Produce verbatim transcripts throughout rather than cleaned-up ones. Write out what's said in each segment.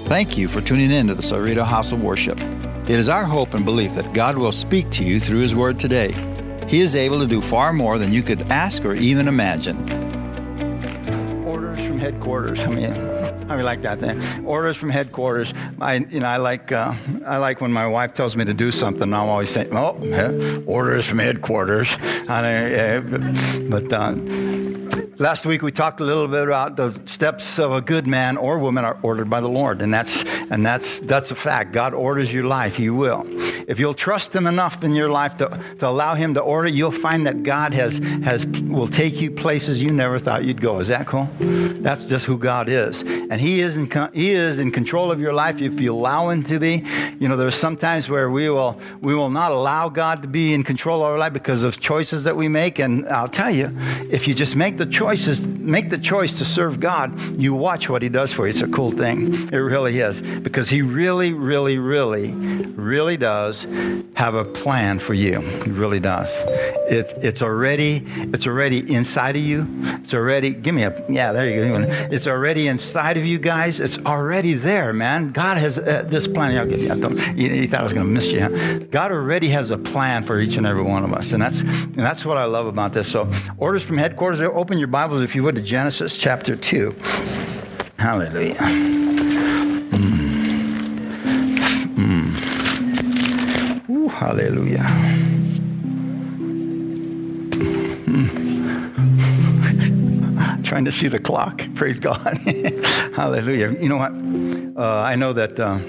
Thank you for tuning in to the Cerrito House of Worship. It is our hope and belief that God will speak to you through His Word today. He is able to do far more than you could ask or even imagine. Orders from headquarters. I mean, I mean, like that thing. Orders from headquarters. I, you know, I like, uh, I like when my wife tells me to do something. I'm always saying, "Oh, orders from headquarters." I, uh, but. Uh, Last week we talked a little bit about the steps of a good man or woman are ordered by the Lord, and that's and that's that's a fact. God orders your life; He will. If you'll trust Him enough in your life to, to allow Him to order, you'll find that God has has will take you places you never thought you'd go. Is that cool? That's just who God is, and He is in He is in control of your life if you allow Him to be. You know, there's some times where we will we will not allow God to be in control of our life because of choices that we make, and I'll tell you, if you just make the choice. Choices, make the choice to serve God, you watch what He does for you. It's a cool thing. It really is. Because He really, really, really, really does have a plan for you. He really does. It's it's already it's already inside of you. It's already, give me a, yeah, there you go. It's already inside of you guys. It's already there, man. God has uh, this plan. I'll give you, I don't, you, you thought I was going to miss you. Huh? God already has a plan for each and every one of us. And that's, and that's what I love about this. So orders from headquarters, open your Bibles, if you would, to Genesis chapter two. Hallelujah. Mm. Mm. Ooh, hallelujah. Mm. Trying to see the clock. Praise God. Hallelujah. You know what? Uh, I know that... Uh,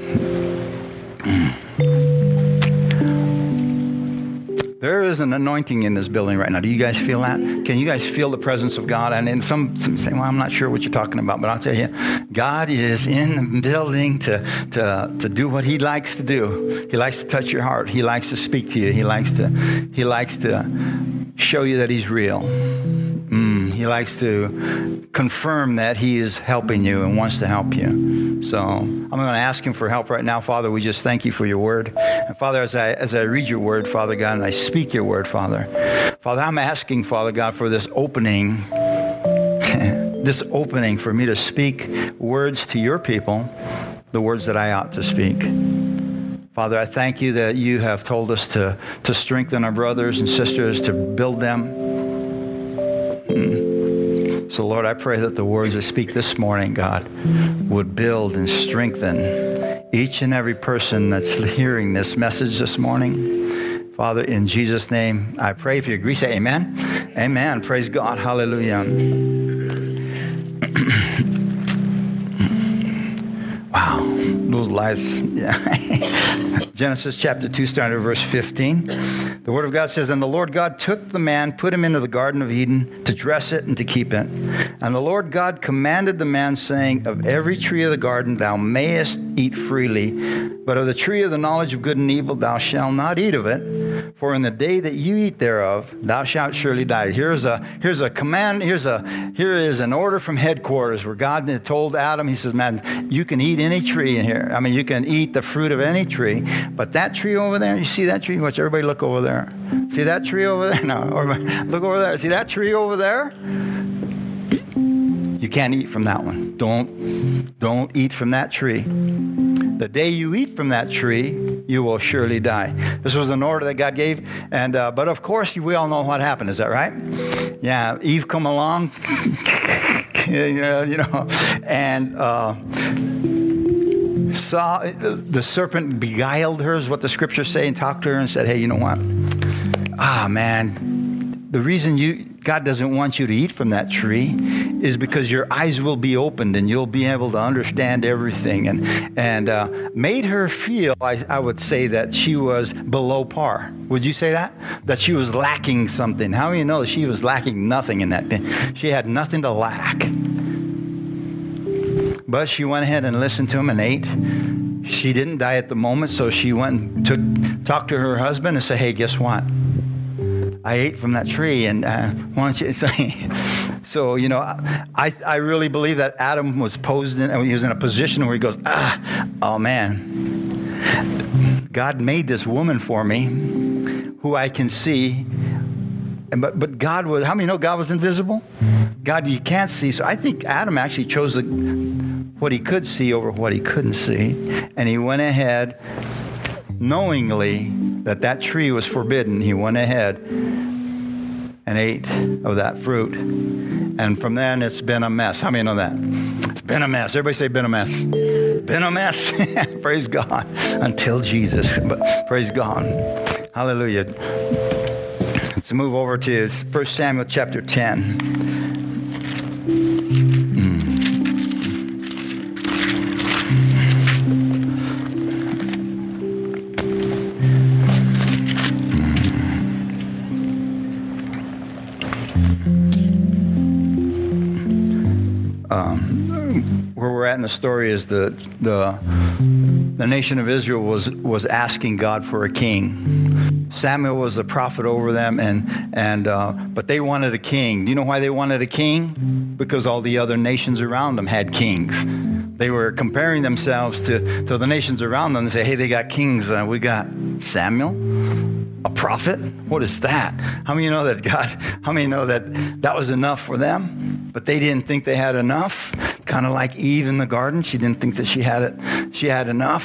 There is an anointing in this building right now. Do you guys feel that? Can you guys feel the presence of God? And in some, some say, well, I'm not sure what you're talking about, but I'll tell you, God is in the building to, to, to do what He likes to do. He likes to touch your heart. He likes to speak to you. He likes to, he likes to show you that He's real. Mm, he likes to confirm that He is helping you and wants to help you. So I'm going to ask Him for help right now. Father, we just thank You for Your word. And Father, as I as I read Your word, Father God, and I speak Your word, Father, Father, I'm asking, Father God, for this opening, this opening for me to speak words to Your people, the words that I ought to speak. Father, I thank You that You have told us to, to strengthen our brothers and sisters, to build them. Hmm. So, Lord, I pray that the words I speak this morning, God, would build and strengthen each and every person that's hearing this message this morning. Father, in Jesus' name, I pray. If you agree, say amen. Amen. Praise God. Hallelujah. Wow. Those lies. Yeah. Genesis chapter two, starting at verse fifteen. The Word of God says, "And the Lord God took the man, put him into the Garden of Eden to dress it and to keep it. And the Lord God commanded the man, saying, Of every tree of the garden thou mayest eat freely, but of the tree of the knowledge of good and evil thou shalt not eat of it. For in the day that you eat thereof, thou shalt surely die." Here's a here's a command. Here's a here is an order from headquarters where God had told Adam. He says, "Man, you can eat any tree in here. I mean, you can eat the fruit of any tree, but that tree over there. You see that tree? Watch everybody look over there. See that tree over there? No, or look over there. See that tree over there? You can't eat from that one. Don't don't eat from that tree. The day you eat from that tree, you will surely die." This was an order that God gave, and uh, but of course we all know what happened. Is that right? Yeah, Eve come along, you know, you know, and uh, saw the serpent beguiled her, is what the scriptures say, and talked to her and said, "Hey, you know what? Ah, man, the reason you God doesn't want you to eat from that tree is because your eyes will be opened and you'll be able to understand everything." And and uh, made her feel, I, I would say, that she was below par. Would you say that? That she was lacking something. How do you know she was lacking nothing in that thing? She had nothing to lack. But she went ahead and listened to him and ate. She didn't die at the moment, so she went and took, talked to her husband and said, "Hey, guess what? I ate from that tree, and uh, why don't you say?" So, you know, I I really believe that Adam was posed in, he was in a position where he goes, ah, oh man, God made this woman for me, who I can see, and but but God was. How many know God was invisible? God you can't see. So I think Adam actually chose the what he could see over what he couldn't see. And he went ahead, knowingly that that tree was forbidden. He went ahead and ate of that fruit. And from then, it's been a mess. How many know that? It's been a mess. Everybody say, been a mess. Been a mess. Praise God. Until Jesus. But praise God. Hallelujah. Let's move over to First Samuel chapter ten. Mm. Um, where we're at in the story is the the the nation of Israel was was asking God for a king. Samuel was the prophet over them, and and uh, but they wanted a king. Do you know why they wanted a king? Because all the other nations around them had kings. They were comparing themselves to, to the nations around them and say, hey, they got kings. Uh, we got Samuel, a prophet. What is that? How many know that God, how many know that that was enough for them? But they didn't think they had enough. Kind of like Eve in the garden. She didn't think that she had it. She had enough.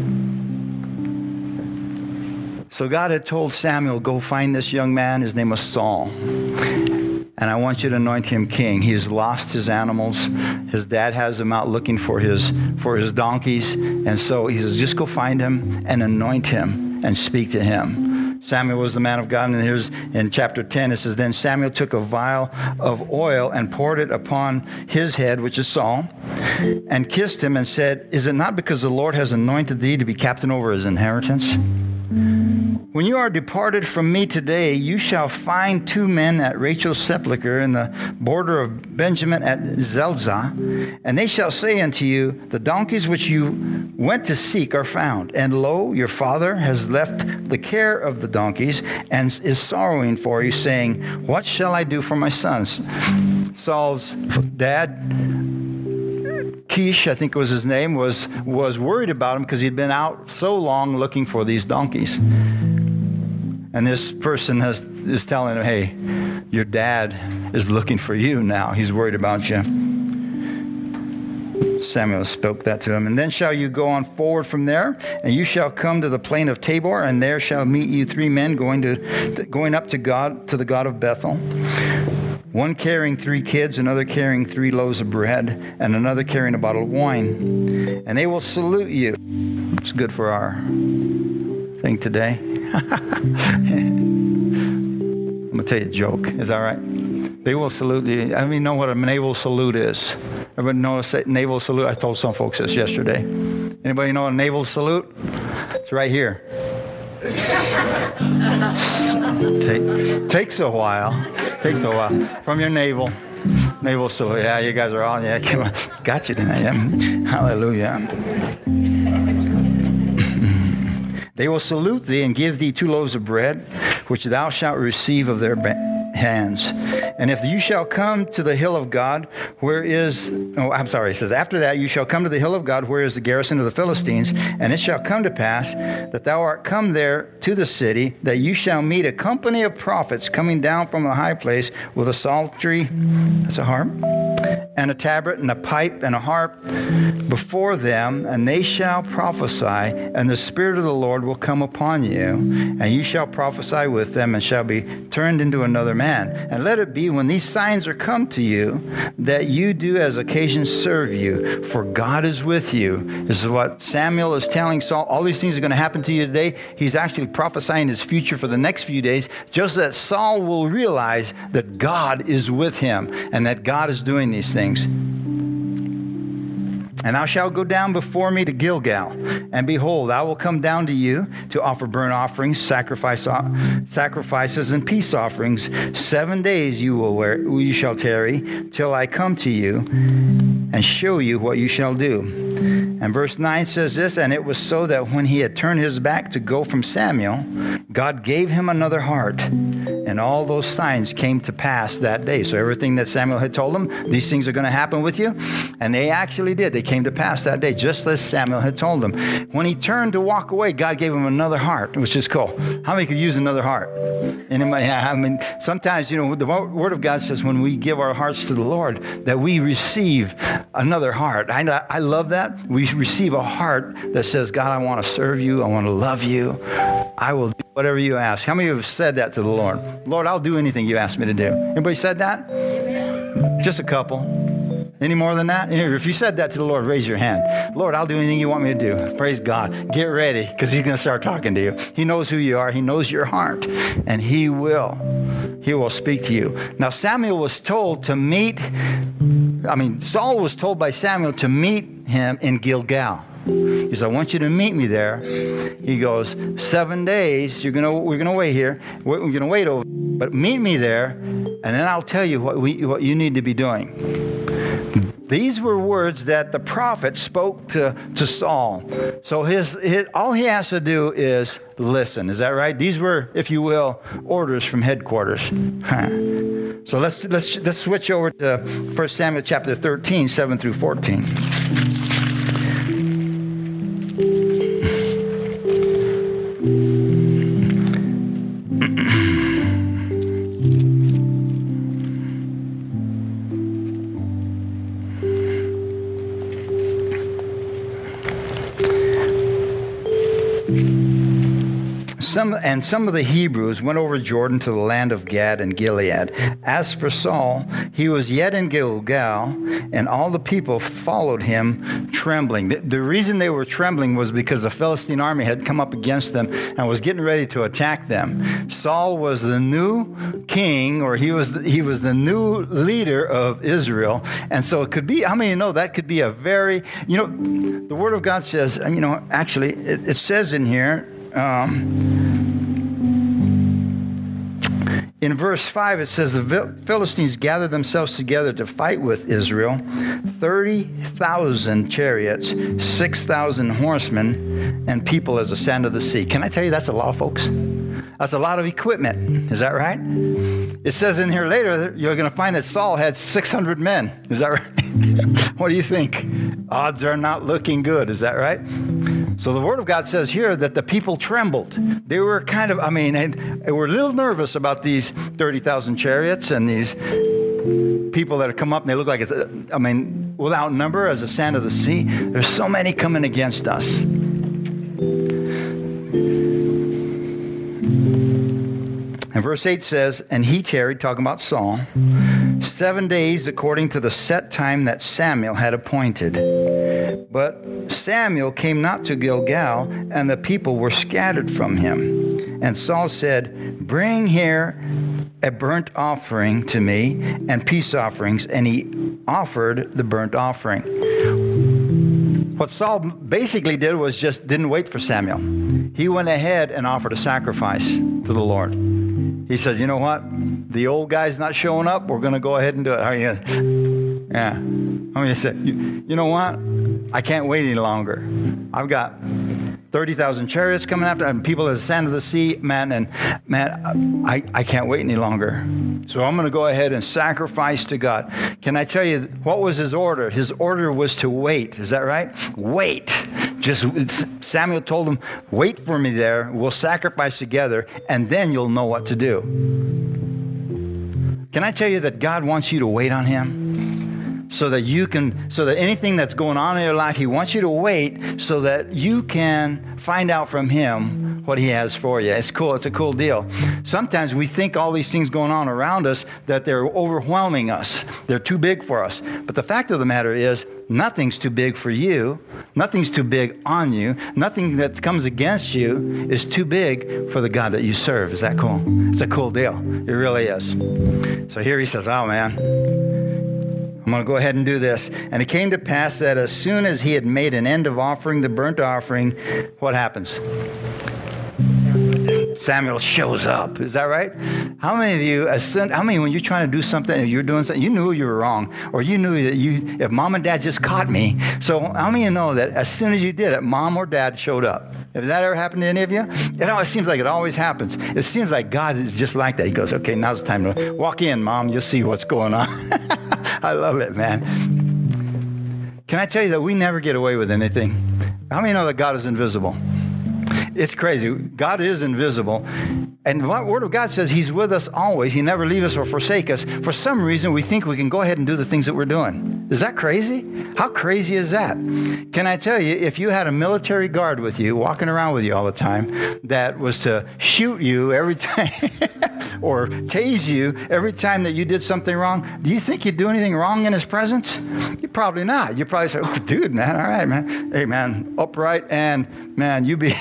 So God had told Samuel, go find this young man. His name was Saul. And I want you to anoint him king. He has lost his animals. His dad has him out looking for his for his donkeys. And so he says, just go find him and anoint him and speak to him. Samuel was the man of God. And here's in chapter ten, it says, then Samuel took a vial of oil and poured it upon his head, which is Saul, and kissed him and said, is it not because the Lord has anointed thee to be captain over his inheritance? When you are departed from me today, you shall find two men at Rachel's sepulchre in the border of Benjamin at Zelzah, and they shall say unto you, the donkeys which you went to seek are found. And lo, your father has left the care of the donkeys and is sorrowing for you, saying, what shall I do for my sons? Saul's dad, Kish, I think was his name, was, was worried about him because he'd been out so long looking for these donkeys. And this person has, is telling him, hey, your dad is looking for you now. He's worried about you. Samuel spoke that to him. And then shall you go on forward from there, and you shall come to the plain of Tabor, and there shall meet you three men going to going up to God, to the God of Bethel. One carrying three kids, another carrying three loaves of bread, and another carrying a bottle of wine. And they will salute you. It's good for our thing today. I'm going to tell you a joke. Is that right? They will salute you. I mean, know what a naval salute is? Everybody know a naval salute? I told some folks this yesterday. Anybody know a naval salute? It's right here. Take, takes a while. Takes a while. From your navel. Naval salute. Yeah, you guys are all, yeah, come on. Got you tonight. Yeah. Hallelujah. They will salute thee and give thee two loaves of bread, which thou shalt receive of their hands. And if you shall come to the hill of God, where is, oh, I'm sorry, it says, after that you shall come to the hill of God, where is the garrison of the Philistines, and it shall come to pass that thou art come there to the city, that you shall meet a company of prophets coming down from the high place with a psaltery, that's a harp, and a tabret and a pipe and a harp before them, and they shall prophesy, and the Spirit of the Lord will come upon you, and you shall prophesy with them, and shall be turned into another man. And let it be when these signs are come to you, that you do as occasion serve you, for God is with you. This is what Samuel is telling Saul. All these things are going to happen to you today. He's actually prophesying his future for the next few days, just that Saul will realize that God is with him, and that God is doing these things. And thou shalt go down before me to Gilgal, and behold, I will come down to you to offer burnt offerings, sacrifice, sacrifices, and peace offerings. Seven days you will wear, you shall tarry, till I come to you and show you what you shall do. And verse nine says this, and it was so that when he had turned his back to go from Samuel, God gave him another heart, And all those signs came to pass that day. So everything that Samuel had told them, these things are going to happen with you. And they actually did. They came to pass that day, just as Samuel had told them. When he turned to walk away, God gave him another heart, which is cool. How many could use another heart? Anybody? I mean, sometimes, you know, the Word of God says when we give our hearts to the Lord, that we receive another heart. I, I love that. We receive a heart that says, God, I want to serve you. I want to love you. I will do whatever you ask. How many of you have said that to the Lord? Lord, I'll do anything you ask me to do. Anybody said that? Just a couple. Any more than that? If you said that to the Lord, raise your hand. Lord, I'll do anything you want me to do. Praise God. Get ready, because he's going to start talking to you. He knows who you are. He knows your heart. And he will. He will speak to you. Now, Samuel was told to meet, I mean, Saul was told by Samuel to meet him in Gilgal. He says, I want you to meet me there. He goes, seven days, you're gonna, we're going to wait here. We're, we're going to wait over, but meet me there, and then I'll tell you what, we, what you need to be doing. These were words that the prophet spoke to, to Saul. So his, his all he has to do is listen. Is that right? These were, if you will, orders from headquarters. Huh. So let's, let's, let's switch over to First Samuel chapter thirteen, seven through fourteen. Some, and some of the Hebrews went over Jordan to the land of Gad and Gilead. As for Saul, he was yet in Gilgal, and all the people followed him trembling. The, the reason they were trembling was because the Philistine army had come up against them and was getting ready to attack them. Saul was the new king, or he was the, he was the new leader of Israel. And so it could be, how many of you know that could be a very, you know, the Word of God says, you know, actually, it, it says in here, Um, in verse five, it says, the Philistines gathered themselves together to fight with Israel, thirty thousand chariots, six thousand horsemen, and people as the sand of the sea. Can I tell you, that's a lot, folks? That's a lot of equipment. Is that right? It says in here later, you're going to find that Saul had six hundred men. Is that right? What do you think? Odds are not looking good. Is that right? So the Word of God says here that the people trembled. They were kind of, I mean, they were a little nervous about these thirty thousand chariots and these people that have come up, and they look like it's, I mean, without number as the sand of the sea. There's so many coming against us. And verse eight says, and he tarried, talking about Saul, seven days according to the set time that Samuel had appointed. But Samuel came not to Gilgal, and the people were scattered from him. And Saul said, bring here a burnt offering to me and peace offerings. And he offered the burnt offering. What Saul basically did was just didn't wait for Samuel. He went ahead and offered a sacrifice to the Lord. He says, you know what? The old guy's not showing up. We're going to go ahead and do it. How are you guys? Yeah. I mean, he said, you, you know what? I can't wait any longer. I've got thirty thousand chariots coming after, and people as the sand of the sea, man, and man, I, I can't wait any longer. So I'm going to go ahead and sacrifice to God. Can I tell you, what was his order? His order was to wait. Is that right? Wait. Just Samuel told him, wait for me there. We'll sacrifice together, and then you'll know what to do. Can I tell you that God wants you to wait on him? So that you can, so that anything that's going on in your life, he wants you to wait so that you can find out from him what he has for you. It's cool. It's a cool deal. Sometimes we think all these things going on around us, that they're overwhelming us. They're too big for us. But the fact of the matter is, nothing's too big for you. Nothing's too big on you. Nothing that comes against you is too big for the God that you serve. Is that cool? It's a cool deal. It really is. So here he says, oh man, I'm going to go ahead and do this. And it came to pass that as soon as he had made an end of offering the burnt offering, what happens? Samuel shows up. Is that right? How many of you, as soon, how many when you're trying to do something and you're doing something, you knew you were wrong, or you knew that you, if mom and dad just caught me. So how many of you know that as soon as you did it, mom or dad showed up? Has that ever happened to any of you? It always seems like it always happens. It seems like God is just like that. He goes, okay, now's the time to walk in, Mom. You'll see what's going on. I love it, man. Can I tell you that we never get away with anything? How many know that God is invisible? It's crazy. God is invisible. And the Word of God says He's with us always. He never leaves us or forsake us. For some reason, we think we can go ahead and do the things that we're doing. Is that crazy? How crazy is that? Can I tell you, if you had a military guard with you, walking around with you all the time, that was to shoot you every time or tase you every time that you did something wrong, do you think you'd do anything wrong in His presence? You probably not. You probably say, oh, dude, man, all right, man. Hey, man, upright and, man, you be...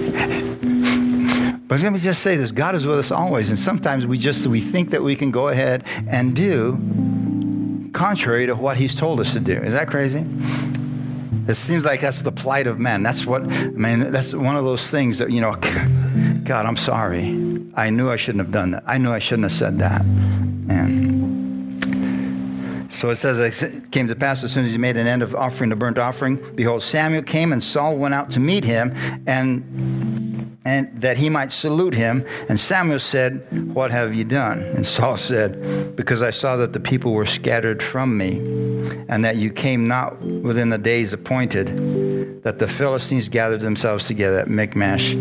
But let me just say this, God is with us always, and sometimes we just, we think that we can go ahead and do contrary to what He's told us to do. Is that crazy? It seems like that's the plight of men. That's what, I mean, that's one of those things that, you know, God, I'm sorry. I knew I shouldn't have done that. I knew I shouldn't have said that. And so it says, it came to pass as soon as he made an end of offering the burnt offering, behold, Samuel came and Saul went out to meet him, and and that he might salute him. And Samuel said, what have you done? And Saul said, because I saw that the people were scattered from me, and that you came not within the days appointed, that the Philistines gathered themselves together at Michmash.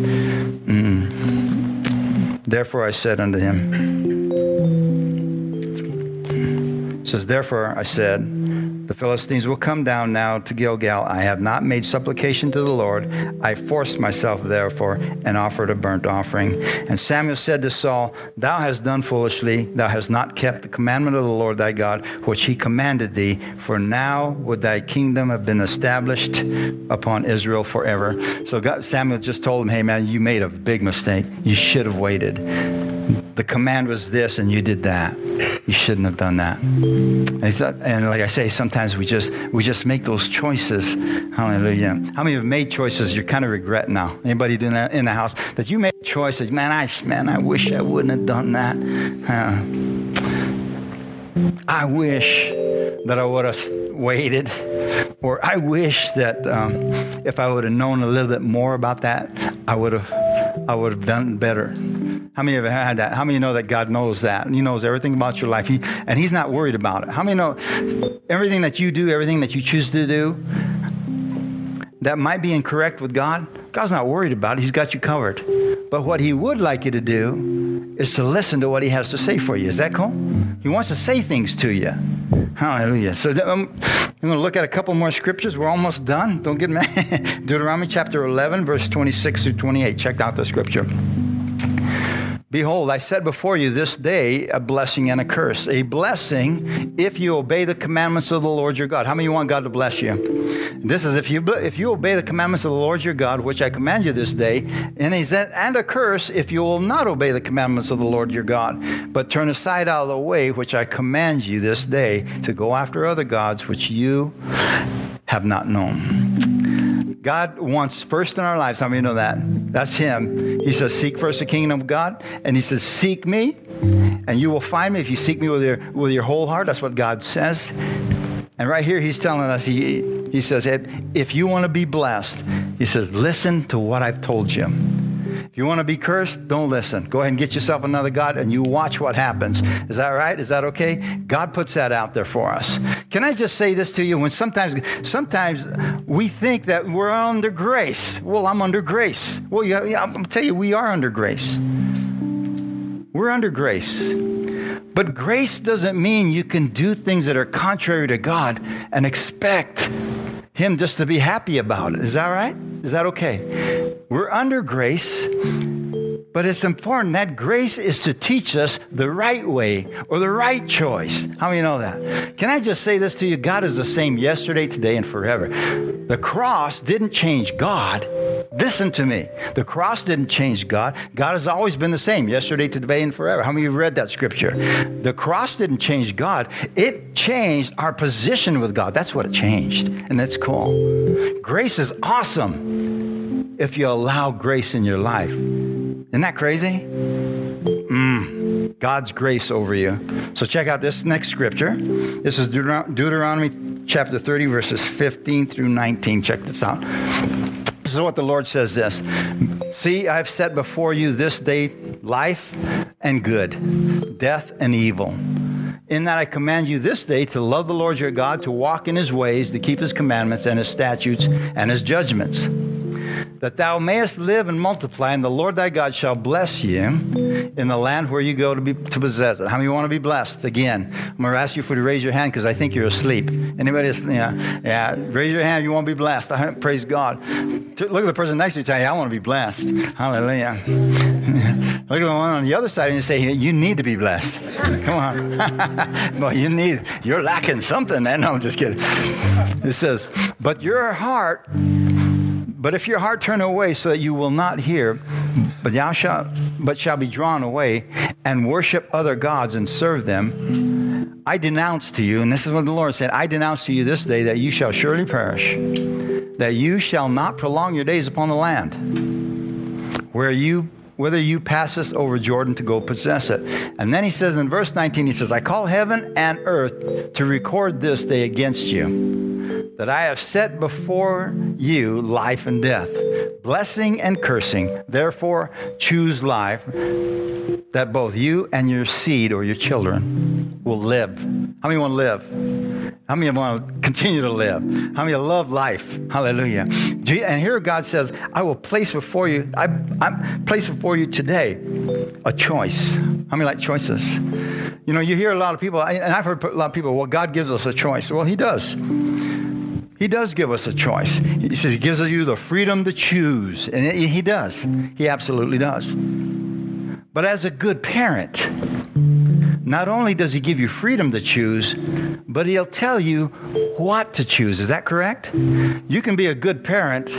Mm. Therefore I said unto him, it says, therefore I said, the Philistines will come down now to Gilgal. I have not made supplication to the Lord. I forced myself, therefore, and offered a burnt offering. And Samuel said to Saul, thou hast done foolishly. Thou hast not kept the commandment of the Lord thy God, which he commanded thee. For now would thy kingdom have been established upon Israel forever. So God, Samuel just told him, hey, man, you made a big mistake. You should have waited. The command was this, and you did that. You shouldn't have done that. And like I say, sometimes we just we just make those choices. Hallelujah. How many have made choices you kind of regret now? Anybody doing that in the house? That you made choices, man, I, man, I wish I wouldn't have done that. Uh, I wish that I would have waited. Or I wish that um, if I would have known a little bit more about that, I would have I would have done better. How many of you have had that? How many know that God knows that? And He knows everything about your life. He, and He's not worried about it. How many know everything that you do, everything that you choose to do, that might be incorrect with God? God's not worried about it. He's got you covered. But what He would like you to do is to listen to what He has to say for you. Is that cool? He wants to say things to you. Hallelujah. So um, I'm going to look at a couple more scriptures. We're almost done. Don't get mad. Deuteronomy chapter eleven, verse twenty-six through twenty-eight. Check out the scripture. Behold, I set before you this day a blessing and a curse. A blessing if you obey the commandments of the Lord your God. How many of you want God to bless you? This is if you if you obey the commandments of the Lord your God, which I command you this day. And he said, and a curse if you will not obey the commandments of the Lord your God, but turn aside out of the way which I command you this day to go after other gods which you have not known. God wants first in our lives. How many know that? That's Him. He says, seek first the kingdom of God. And He says, seek me, and you will find me if you seek me with your with your whole heart. That's what God says. And right here, He's telling us, He, he says, if you want to be blessed, He says, listen to what I've told you. If you want to be cursed, don't listen. Go ahead and get yourself another god, and you watch what happens. Is that right? Is that okay? God puts that out there for us. Can I just say this to you? When sometimes, sometimes we think that we're under grace. Well, I'm under grace. Well, yeah, yeah, I'm going to tell you, we are under grace. We're under grace. But grace doesn't mean you can do things that are contrary to God and expect Him just to be happy about it. Is that right? Is that okay? We're under grace, but it's important that grace is to teach us the right way or the right choice. How many know that? Can I just say this to you? God is the same yesterday, today, and forever. The cross didn't change God. Listen to me. The cross didn't change God. God has always been the same, yesterday, today, and forever. How many of you read that scripture? The cross didn't change God. It changed our position with God. That's what it changed, and that's cool. Grace is awesome if you allow grace in your life. Isn't that crazy? Mm, God's grace over you. So check out this next scripture. This is Deuteron- Deuteronomy chapter thirty, verses fifteen through nineteen. Check this out. This is what the Lord says this. See, I've set before you this day life and good, death and evil. In that I command you this day to love the Lord your God, to walk in his ways, to keep his commandments and his statutes and his judgments, that thou mayest live and multiply, and the Lord thy God shall bless you in the land where you go to be to possess it. How many want to be blessed? Again, I'm going to ask you for to raise your hand because I think you're asleep. Anybody? Yeah, yeah. Raise your hand. You want to be blessed. I, praise God. Look at the person next to you. Tell you, I want to be blessed. Hallelujah. Look at the one on the other side and you say, you need to be blessed. Come on. Well, you need. You're lacking something. Man. No, I'm just kidding. It says, but your heart. But if your heart turn away so that you will not hear, but thou shalt, but shall be drawn away and worship other gods and serve them, I denounce to you, and this is what the Lord said, I denounce to you this day that you shall surely perish, that you shall not prolong your days upon the land, where you, whether you passest over Jordan to go possess it. And then he says in verse nineteen, he says, I call heaven and earth to record this day against you, that I have set before you life and death, blessing and cursing. Therefore, choose life, that both you and your seed or your children will live. How many want to live? How many want to continue to live? How many love life? Hallelujah. And here God says, I will place before you, I, I'm place before you today a choice. How many like choices? You know, you hear a lot of people, and I've heard a lot of people, well, God gives us a choice. Well, he does. He does give us a choice. He says he gives you the freedom to choose. And he does. He absolutely does. But as a good parent, not only does he give you freedom to choose, but he'll tell you what to choose. Is that correct? You can be a good parent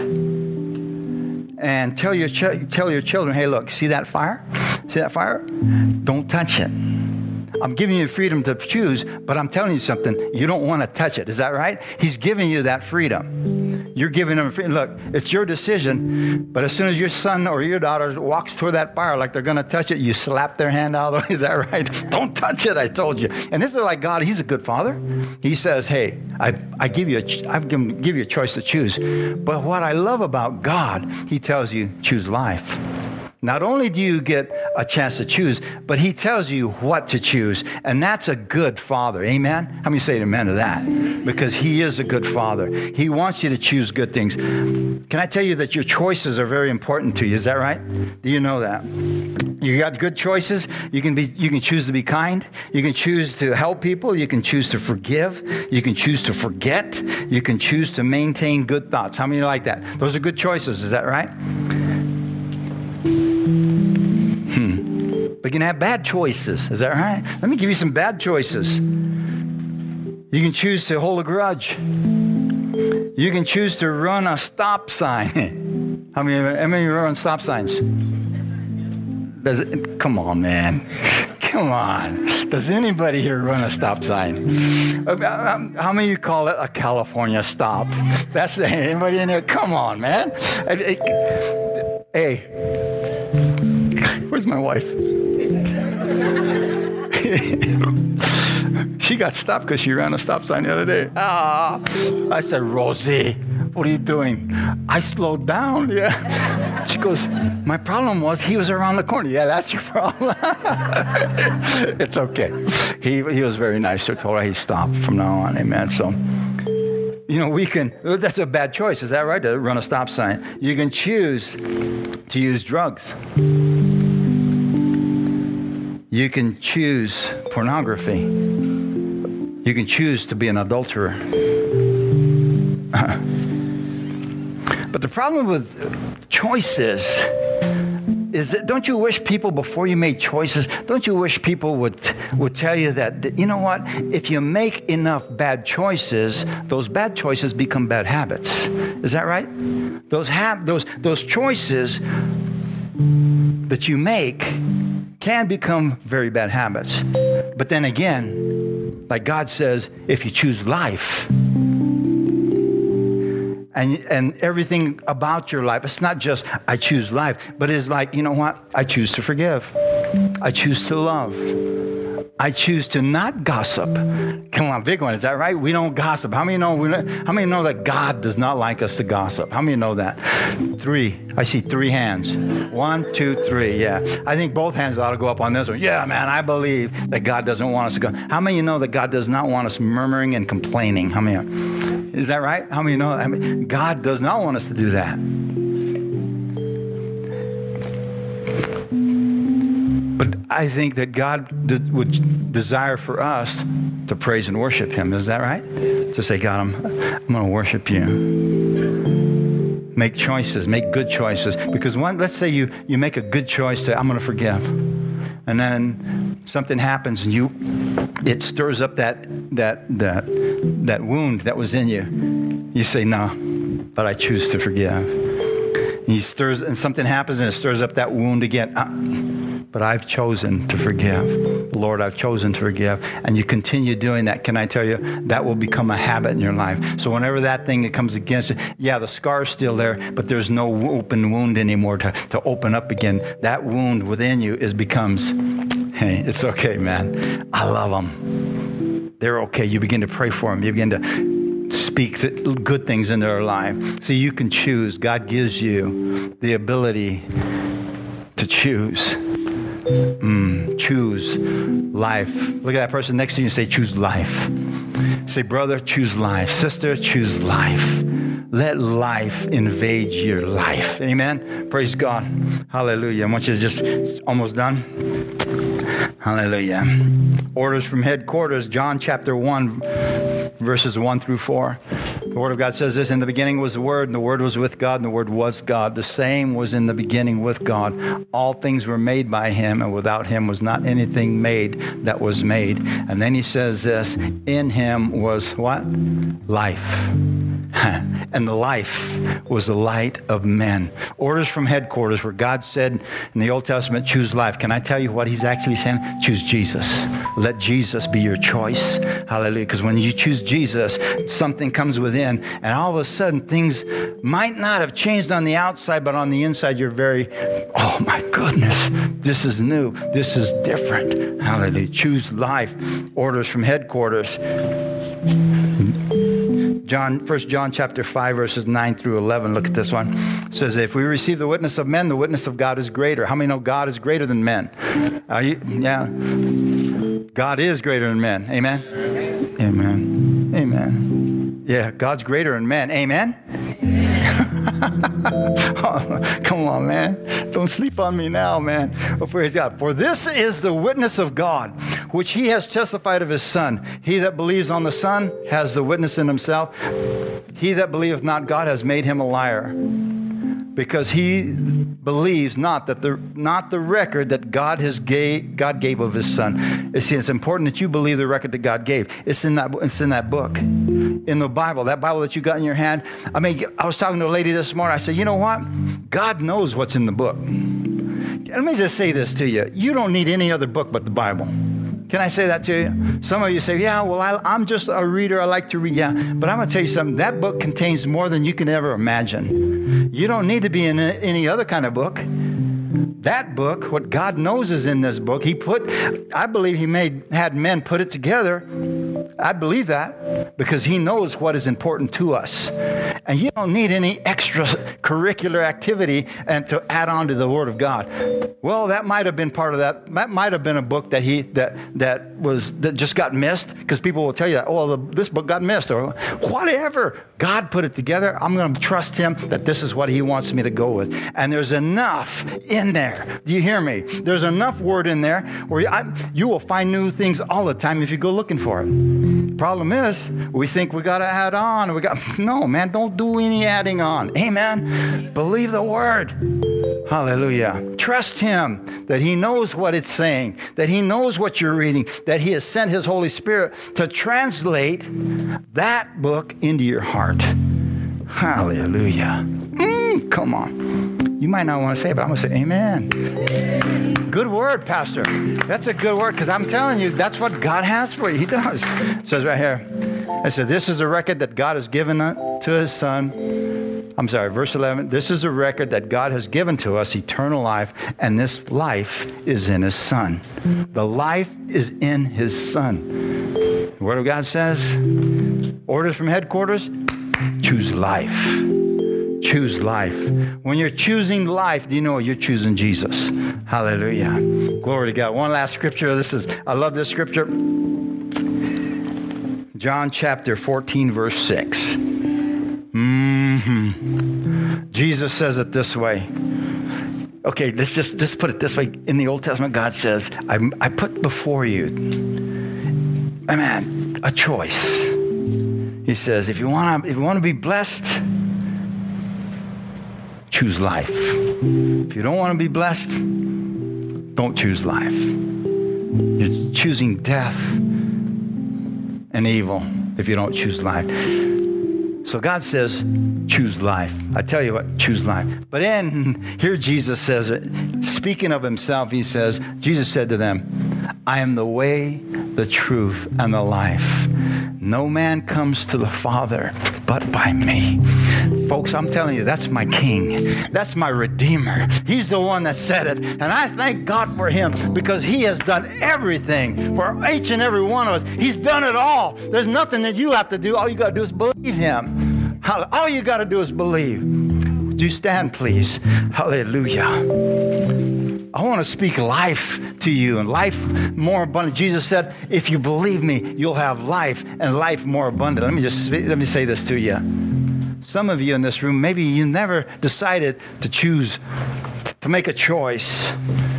and tell your ch- tell your children, hey, look, see that fire? See that fire? Don't touch it. I'm giving you freedom to choose, but I'm telling you something. You don't want to touch it. Is that right? He's giving you that freedom. You're giving them freedom. Look, it's your decision, but as soon as your son or your daughter walks toward that fire like they're going to touch it, you slap their hand out of the way. Is that right? Don't touch it, I told you. And this is like God. He's a good father. He says, hey, I, I give you a, I give you a choice to choose. But what I love about God, he tells you, choose life. Not only do you get a chance to choose, but he tells you what to choose. And that's a good father. Amen? How many say amen to that? Because he is a good father. He wants you to choose good things. Can I tell you that your choices are very important to you? Is that right? Do you know that? You got good choices. You can be. You can choose to be kind. You can choose to help people. You can choose to forgive. You can choose to forget. You can choose to maintain good thoughts. How many like that? Those are good choices. Is that right? Hmm. But you can have bad choices. Is that right? Let me give you some bad choices. You can choose to hold a grudge. You can choose to run a stop sign. How many, how many run stop signs? Does it, come on, man. Come on. Does anybody here run a stop sign? How many of you call it a California stop? That's the, anybody in there? Come on, man. Hey, where's my wife? She got stopped because she ran a stop sign the other day. Ah, I said, Rosie, what are you doing? I slowed down. Yeah. She goes, my problem was he was around the corner. Yeah, that's your problem. It's okay. He he was very nice. So I told her he stopped from now on. Amen. So, you know, we can, that's a bad choice. Is that right? To run a stop sign. You can choose to use drugs. You can choose pornography. You can choose to be an adulterer. But the problem with choices is that, don't you wish people, before you made choices, don't you wish people would would tell you that, that, you know what, if you make enough bad choices, those bad choices become bad habits. Is that right? Those hab- those those choices that you make can become very bad habits. But then again, like God says, if you choose life, And, and everything about your life, it's not just I choose life, but it's like, you know what? I choose to forgive. I choose to love. I choose to not gossip. Come on, big one. Is that right? We don't gossip. How many know? We don't, how many know that God does not like us to gossip? How many know that? Three. I see three hands. One, two, three. Yeah. I think both hands ought to go up on this one. Yeah, man, I believe that God doesn't want us to go. How many know that God does not want us murmuring and complaining? How many? Is that right? How many know? I mean, God does not want us to do that. But I think that God d- would desire for us to praise and worship Him. Is that right? To say, God, I'm, I'm going to worship you. Make choices. Make good choices. Because one, let's say you, you make a good choice that I'm going to forgive. And then something happens and you, it stirs up that, that, that, that wound that was in you. You say, no, but I choose to forgive. And he stirs, and something happens and it stirs up that wound again. Uh, but I've chosen to forgive. Lord, I've chosen to forgive. And you continue doing that. Can I tell you, that will become a habit in your life. So whenever that thing that comes against it, yeah, the scar's still there, but there's no open wound anymore to, to open up again. That wound within you is becomes, hey, it's okay, man. I love them. They're okay. You begin to pray for them. You begin to speak the good things into their life. So you can choose. God gives you the ability to choose. Mm, choose life. Look at that person next to you and say, choose life. Say, brother, choose life. Sister, choose life. Let life invade your life. Amen. Praise God. Hallelujah. I want you to just, almost done. Hallelujah. Orders from headquarters, John chapter one, verses one through four. The Word of God says this, in the beginning was the Word, and the Word was with God, and the Word was God. The same was in the beginning with God. All things were made by Him, and without Him was not anything made that was made. And then He says this, in Him was what? Life. And the life was the light of men. Orders from headquarters where God said in the Old Testament, choose life. Can I tell you what He's actually saying? Choose Jesus. Let Jesus be your choice. Hallelujah. Because when you choose Jesus, something comes within, and all of a sudden things might not have changed on the outside, but on the inside you're very, oh my goodness, this is new. This is different. Hallelujah. Choose life. Orders from headquarters. John, First John chapter five, verses nine through eleven. Look at this one. It says, if we receive the witness of men, the witness of God is greater. How many know God is greater than men? Are you, yeah. God is greater than men. Amen? Amen. Amen. Yeah, God's greater than men. Amen? Oh, come on, man. Don't sleep on me now, man. Oh, praise God. For this is the witness of God, which He has testified of His Son. He that believes on the Son has the witness in himself. He that believeth not God has made him a liar, because he believes not that the not the record that God has gave God gave of His Son. You see, it's important that you believe the record that God gave. It's in that it's in that book, in the Bible, that Bible that you got in your hand. I mean, I was talking to a lady this morning. I said, you know what? God knows what's in the book. Let me just say this to you. You don't need any other book but the Bible. Can I say that to you? Some of you say, yeah, well, I, I'm just a reader. I like to read. Yeah, but I'm going to tell you something. That book contains more than you can ever imagine. You don't need to be in any other kind of book. That book, what God knows is in this book. He put, I believe He made, had men put it together. I believe that because He knows what is important to us. And you don't need any extra curricular activity and to add on to the Word of God. Well, that might have been part of that. That might have been a book that he that that was that just got missed, because people will tell you that, oh, the, this book got missed or whatever. God put it together. I'm going to trust Him that this is what He wants me to go with. And there's enough in there. Do you hear me? There's enough word in there where I, you will find new things all the time if you go looking for it. Problem is, we think we got to add on. We got no, man. Don't do any adding on. Amen. Believe the Word. Hallelujah. Trust Him that He knows what it's saying, that He knows what you're reading, that He has sent His Holy Spirit to translate that book into your heart. Hallelujah. Mm, come on. You might not want to say it, but I'm going to say amen. Good word, Pastor. That's a good word, because I'm telling you, that's what God has for you. He does. It says right here, it says, this is a record that God has given to His Son. I'm sorry, verse eleven. This is a record that God has given to us, eternal life, and this life is in his Son. The life is in his Son. The Word of God says, orders from headquarters, choose life. Choose life. When you're choosing life, do you know you're choosing Jesus? Hallelujah. Glory to God. One last scripture. This is, I love this scripture. John chapter fourteen, verse six. Mm-hmm. Jesus says it this way. Okay, let's just, just put it this way. In the Old Testament, God says, I, I put before you, amen, a choice. He says, if you want to, if you want to be blessed, choose life. If you don't want to be blessed, don't choose life. You're choosing death and evil if you don't choose life. So God says, choose life. I tell you what, choose life. But then, here Jesus says it. Speaking of himself, he says, Jesus said to them, I am the way, the truth, and the life. No man comes to the Father but by me. Folks, I'm telling you, that's my King. That's my Redeemer. He's the one that said it. And I thank God for him because he has done everything for each and every one of us. He's done it all. There's nothing that you have to do. All you got to do is believe him. All you got to do is believe. Do you stand, please? Hallelujah. I want to speak life to you and life more abundant. Jesus said, if you believe me, you'll have life and life more abundant. Let me just let me say this to you. Some of you in this room, maybe you never decided to choose, to make a choice.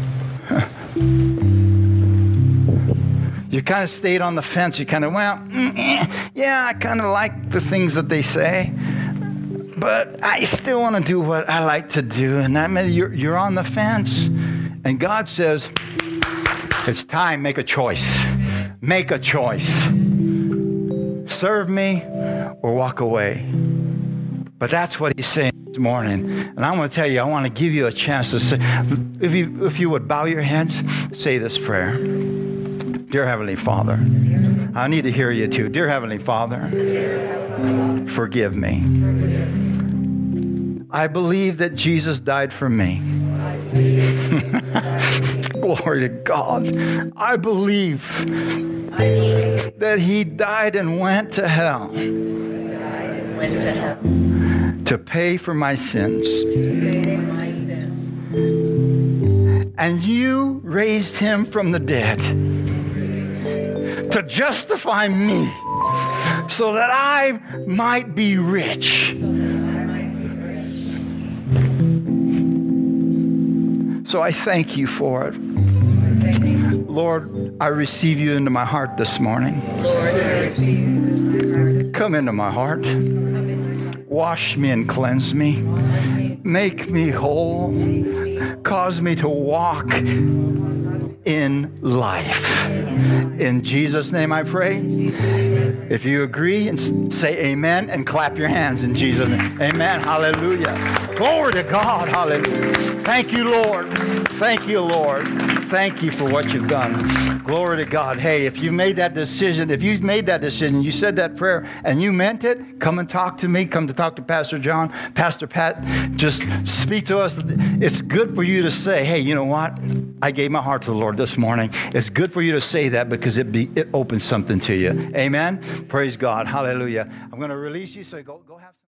You kind of stayed on the fence. You kind of, well, yeah, I kind of like the things that they say, but I still want to do what I like to do. And that means you're, you're on the fence. And God says, it's time, make a choice. Make a choice. Serve me or walk away. But that's what he's saying this morning. And I want to tell you, I want to give you a chance to say, if you, if you would bow your heads, say this prayer. Dear Heavenly Father, I need to hear you too. Dear Heavenly Father, forgive me. I believe that Jesus died for me. Glory to God. I believe that he died and went to hell to pay for my sins. And you raised him from the dead to justify me so that I might be rich. So I thank you for it. Lord, I receive you into my heart this morning. Come into my heart. Wash me and cleanse me. Make me whole. Cause me to walk in life. In Jesus' name I pray. If you agree, and say amen and clap your hands in Jesus' name. Amen. Hallelujah. Glory to God. Hallelujah. Thank you, Lord. Thank you, Lord. Thank you for what you've done. Glory to God. Hey, if you made that decision, if you made that decision, you said that prayer and you meant it, come and talk to me. Come to talk to Pastor John, Pastor Pat. Just speak to us. It's good for you to say, hey, you know what? I gave my heart to the Lord this morning. It's good for you to say that because it be, it opens something to you. Amen. Praise God. Hallelujah. I'm going to release you, so go, go have some.